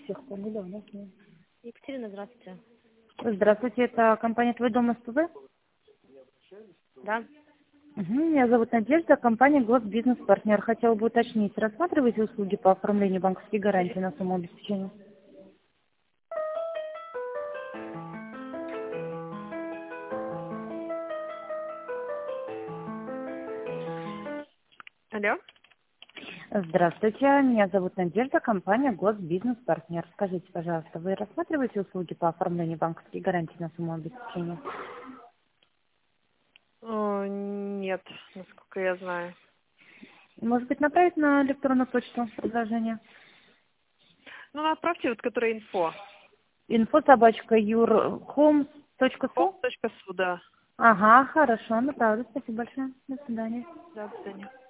Всех поняли, у нас нет. Екатерина, здравствуйте. Здравствуйте, это компания «Твой дом» СПВ? Да. Меня зовут Надежда, компания «Госбизнес-партнер». Хотела бы уточнить, рассматриваете услуги по оформлению банковской гарантии на сумму обеспечения? Алло. Здравствуйте, меня зовут Надежда, компания «Госбизнес-партнер». Скажите, пожалуйста, вы рассматриваете услуги по оформлению банковской гарантии на сумму обеспечения? Нет, насколько я знаю. Может быть, направить на электронную почту предложение? Ну, отправьте вот, которая инфо. info@yurhomes.su. Home.su, да. Ага, хорошо, направлю. Спасибо большое. До свидания. Да, до свидания.